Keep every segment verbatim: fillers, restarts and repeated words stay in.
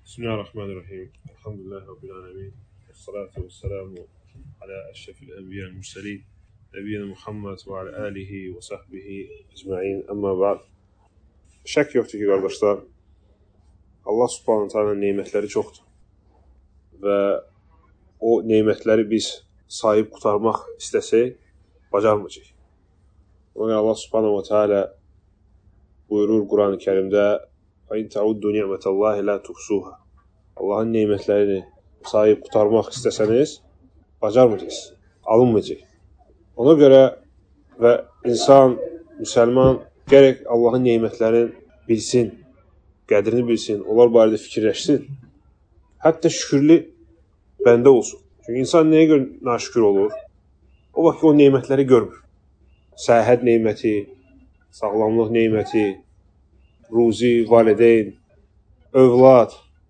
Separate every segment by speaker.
Speaker 1: Bismillahirrahmanirrahim. Elhamdülillahi Rabbil alemin. Esselatu vesselamu ala eşrefil enbiya murselin. Nebiyyina Muhammed və ala alihi və sahbihi ecmaîn. Amma ba'd. Şək yoxdur ki, qardaşlar, Allah Subhanahu taala nemətləri çoxdur. Və o nemətləri biz sahib qutarmaq istəsək, bacarmayacağıq. Ona görə Allah Subhanahu taala buyurur Quran-ı Kərimdə: "İn ta'uddu ni'metallahi la tuhsuha." Allahın nemətlərini sahib qutarmaq istəsəniz, bacarmayacaqsınız, alınmayacaq. Ona görə və insan, müsəlman gərək Allahın nemətlərini bilsin, qədrini bilsin, onlar barədə fikirləşsin. Hətta şükürlü bəndə olsun. Çünki insan nəyə görə naşükür olur? O vaxt ki, o nemətləri görmür. Səhət neməti, sağlamlıq neməti, ruzi, valideyn, övlad,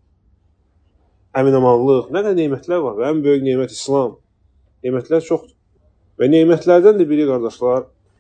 Speaker 1: əminamanlıq, nə qədər nemətlər var və ən böyük nemət İslam. Nemətlər çoxdur. Və nemətlərdən də biri, qardaşlar,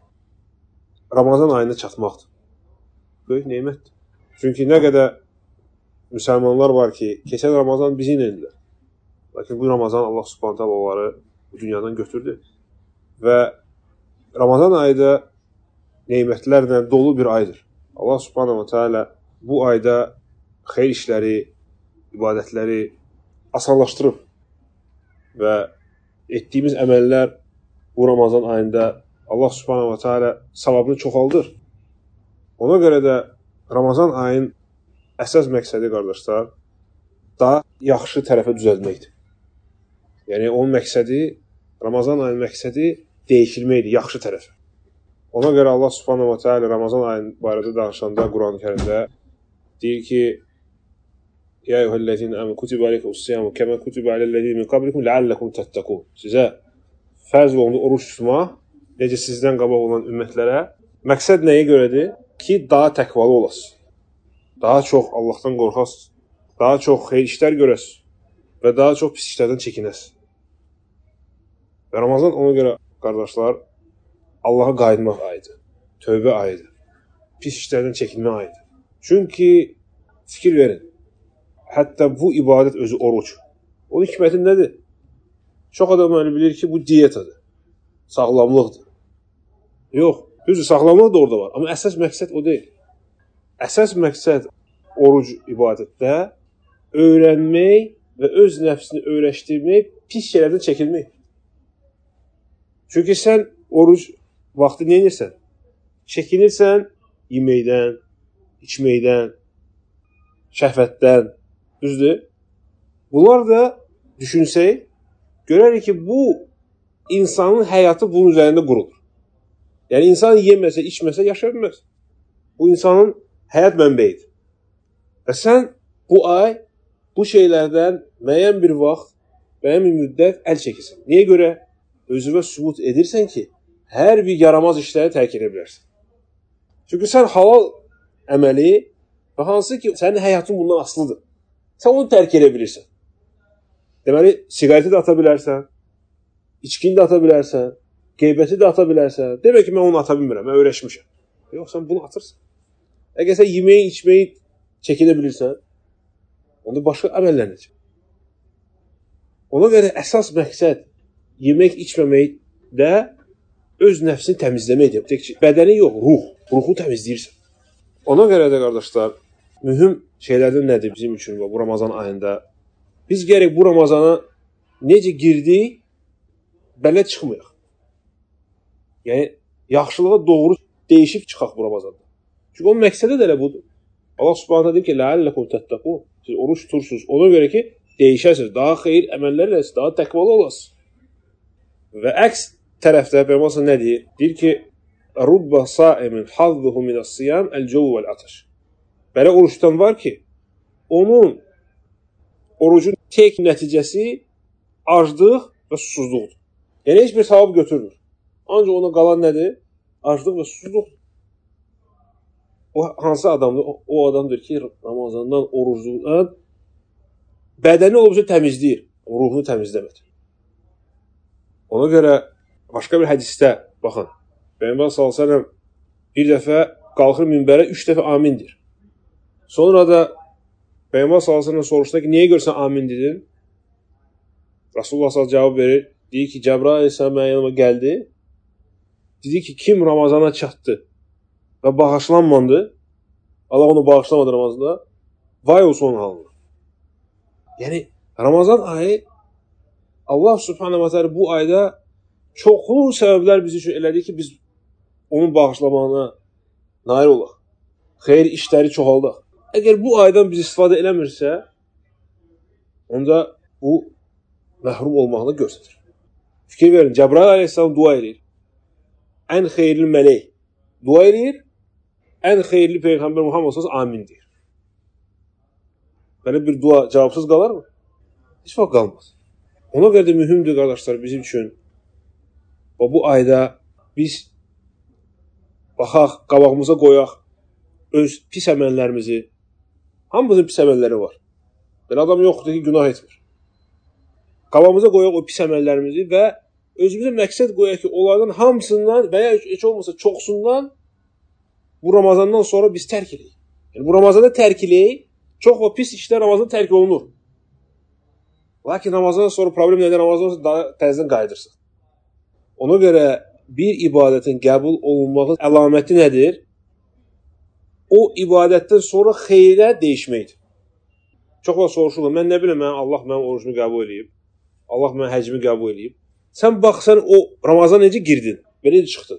Speaker 1: Ramazan ayında çatmaqdır. Böyük nemətdir. Çünki nə qədər müsəlmanlar var ki, keçən Ramazan bizi ilə idilər. Lakin bu Ramazan Allah Subhanahu taala onları bu dünyadan götürdü. Və Ramazan ayı da nemətlərlə dolu bir aydır. Allah Subhanahu taala bu ayda xeyir işləri, ibadətləri asanlaşdırıb və etdiyimiz əməllər bu Ramazan ayında Allah Subhanahu taala savabını çoxaldır. Ona görə də Ramazan ayının əsas məqsədi, qardaşlar, daha yaxşı tərəfə düzəltməkdir. Yəni, onun məqsədi, Ramazan ayının məqsədi dəyişilməkdir, yaxşı tərəfə. Ona görə Allah Subhanahu taala Ramazan ayının barədə danışanda Quran-ı Kərimdə deyir ki: "Ya eyyuhellezine amenu kutiba aleykumus-siyamu kema kutiba alellezine min qablikum la'allakum tattaqun." Sizə fərz olundu oruç tutmaq, necə sizdən qabaq olan ümmətlərə. Məqsəd nəyə görədir? Ki, daha təqvalı olasınız. Daha çox Allahdan qorxasınız. Daha çox xeyir işlər görəsiniz və daha çox pis işlərdən çəkinəsiniz. Və Ramazan ona görə, qardaşlar, Allaha qayıtmaq ayıdır. Tövbə ayıdır. Pis işlərdən çəkinmə ayıdır. Çünki fikir verin. Hətta bu ibadət özü oruç. Onun hikməti nədir? Çox adam öyle bilir ki, bu diyetadır. Sağlamlıqdır. Yox. Düzdür, sağlamlıq da orada var. Amma əsas məqsəd o deyil. Əsas məqsəd oruc ibadətdə öyrənmək və öz nəfsini öyrəşdirmək, pis şeylərdən çəkilmək. Çünki sən oruc vaxtı nə edirsən? Çəkinirsən yeməkdən, içməkdən, şəhvətdən, düzdür? Bunlar da düşünsək, görərik ki, bu insanın həyatı bunun üzərində qurulur. Yəni, insan yeməsə, içməsə, yaşaya bilməz. Bu insanın həyat mənbəyidir. Və sən bu ay bu şeylərdən müəyyən bir vaxt, müəyyən bir müddət əl çəkirsən. Niyə görə? Özünə sübut edirsən ki, hər bir yaramaz işləri tərk edə bilərsən. Çünki sən halal əməli və hansı ki, sənin həyatın bundan asılıdır. Sən onu tərk edə bilirsən. Deməli, siqareti də ata bilərsən, içkini də ata bilərsən, qeybəti də ata bilərsən. Demək ki, mən onu ata bilmirəm, mən öyrəşmişəm. Yox, sən bunu atırsan. Əgər sən yeməyi, içməyi çəkinə bilirsən, onda başqa əməllənəcək. Ona görə əsas məqsəd yemək, içməmək də öz nəfsini təmizləməkdir. Bədəni yox, ruh. Ruhu təmizləyirsən. Ona görə də, qardaşlar, mühüm şeylərdən nədir bizim üçün bu Ramazan ayında? Biz gərək bu Ramazana necə girdik, belə çıxmayaq. Yəni, yaxşılığa doğru dəyişib çıxaq bu Ramazanda. Çünki onun məqsədi də elə budur. Allah Subhanahu deyir ki, "La'allakum tattaqun." Siz oruç tutursunuz. Ona görə ki, dəyişəsiniz, daha xeyir əməllər edəsiniz, daha təqvalı olasınız. Və əks tərəfdə Peyğəmbər nə deyir? Deyir ki, "Rubba sa'imin hazzuhu minas-siyam el-cuv vel-atash." Belə oruç tutan var ki, onun orucun tek nəticəsi aclıq və susuzluqdur. Yəni, heç bir savab götürmür. Ancaq ona qalan nədir? Aclıq və susuzluq. O hansı adamdır? O, o adamdır ki, Ramazandan, orucluqdan bədəni olubsa təmizləyir, ruhunu təmizləmədir. Ona görə başqa bir hədisdə, baxın, Peyğəmbər sallallahu əleyhi və səlləm bir dəfə qalxır minbərə, üç dəfə amindir. Sonra da Peyğəmbər sallallahu əleyhi və səlləm soruşdu ki, niyə görsən amin dedin? Rasulullah sallallahu cavab verir. Deyir ki, Cəbrail əleyhissalam mənim yanıma gəldi. Dedi ki, kim Ramazana çatdı və bağışlanmadı, Allah onu bağışlamadı Ramazanda, vay olsun onun halına. Yəni, Ramazan ayı Allah subhanahu wa ta'ala bu ayda çoxlu səbəblər biz üçün elədi ki, biz onun bağışlamağına nail olaq. Xeyir işləri çoxaldaq. Əgər bu aydan biz istifadə eləmirsə, onda bu məhrum olmağını göstərir. Fikir verin, Cəbrail əleyhissalam dua edir. Ən xeyirli mələk dua edir, ən xeyirli Peyğəmbər Muhammed sallallahu əleyhi və səlləm amin deyir. Belə bir dua cavabsız qalar mı? Heç vaxt qalmaz. Ona görə də mühümdür, qardaşlar, bizim üçün. Və bu ayda biz baxaq, qabağımıza qoyaq öz pis əməllərimizi. Hamımızın pis əməlləri var. Belə adam yoxdur ki, günah etmir. Qabağımıza qoyaq o pis əməllərimizi və özümüzə məqsəd qoyaq ki, onlardan hamısından və ya heç olmasa çoxsundan bu Ramazandan sonra biz tərk edək. Yəni, bu Ramazanda tərk edək, çox o pis işlər Ramazanda tərk olunur. Lakin Ramazandan sonra problem nədir? Ramazandan sonra daha təzədən qayıdırsın. Ona görə bir ibadətin qəbul olunmağı əlaməti nədir? O ibadətdən sonra xeyrə dəyişməkdir. Çox vaxt soruşurlar, mən nə biləm, mən Allah mənim orucumu qəbul edib, Allah mənim həcmi qəbul edib. Sən bax, sən o Ramazan necə girdin, belə də çıxdın.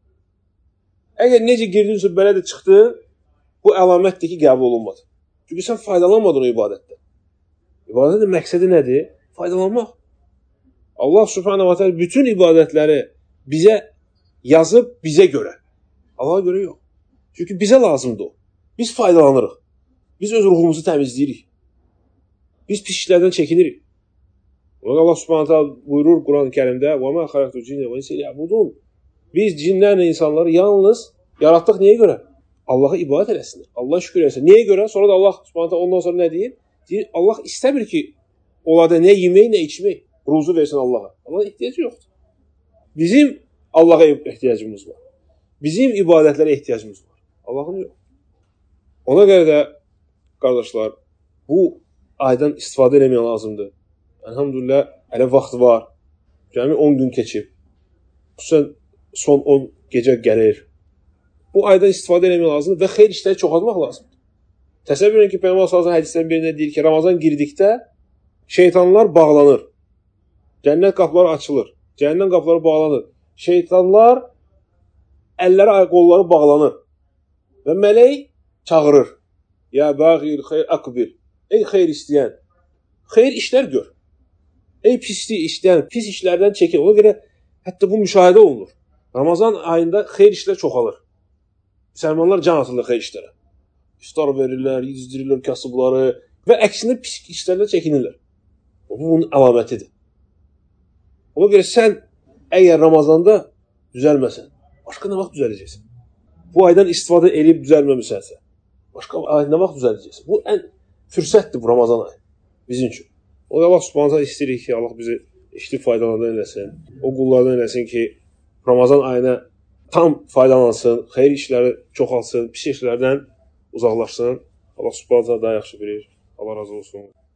Speaker 1: Əgər necə girdinsə, belə də çıxdın, bu əlamətdir ki, qəbul olunmadı. Çünki sən faydalanmadın o ibadətdən. İbadətin məqsədi nədir? Faydalanmaq. Allah subhanahu wa ta'ala bütün ibadətləri bizə yazıb, bizə görə. Allah'a görə yox. Çünki bizə lazımdır o. Biz faydalanırıq. Biz öz ruhumuzu təmizləyirik. Biz pis işlərdən çəkinirik. Ona Allah subhanahu wa ta'ala buyurur Quran-ı Kərimdə: "Və mə xalaqtul cinne və insə liya'budun." Biz cinlərlə insanları yalnız yaratdıq niyə görə? Allah'a ibadət eləsinlər. Allah'a şükür eləsinlər. Niyə görə? Sonra da Allah subhanahu wa ta'ala ondan sonra nə deyir? Deyir, Allah istəmir ki, onlarda nə yemək, nə içmək, ruzu versin Allah'a. Allah'a ehtiyacı yoxdur. Bizim Allah'a ehtiyacımız var. Bizim ibadətlərə ehtiyacımız var. Allah'ın yox. Ona görə də, qardaşlar, bu aydan istifadə eləmək lazımdır. Elhamdülillah, hələ vaxt var. Cəmi on gün keçib. Xüsusən son on gecə gəlir. Bu aydan istifadə eləmək lazımdır və xeyir işləri çoxaltmaq lazımdır. Təsəvvür edin ki, Peyğəmbər sallallahu əleyhi və səlləm hədislərin birində deyir ki, Ramazan girdikdə şeytanlar bağlanır. Cənnət qapıları açılır. Cəhənnəm qapıları bağlanır. Şeytanlar əlləri, qolları bağlanır. Və mələk çağırır. Ya bəğir xeyr aqbil. Ey xeyir istəyən, xeyir işlər gör. Ey pislik işləyən, pis işlərdən çəkin. Ona görə hətta bu müşahidə olunur. Ramazan ayında xeyir işlər çoxalır. Müsəlmanlar can atırlar xeyir işlərə. İftar verirlər, yedizdirirlər kasıbları və əksində pis işlərdən çəkinirlər. Bu, bunun əlamətidir. Ona görə sən əgər Ramazanda düzəlməsən, başqa nə vaxt düzələcəksən? Bu aydan istifadə edib düzəlməmisənsə, başqa ay nə vaxt düzələcəksən? Bu ən fürsətdir bu Ramazan ayı bizim üçün. O Allah subhanətə istəyirik ki, Allah bizi eşitib faydalardan eləsin. O qullardan eləsin ki, Ramazan ayına tam faydalansın, xeyir işləri çoxalsın, pis işlərdən uzaqlaşsın. Allah subhanətə daha yaxşı bilir. Allah razı olsun.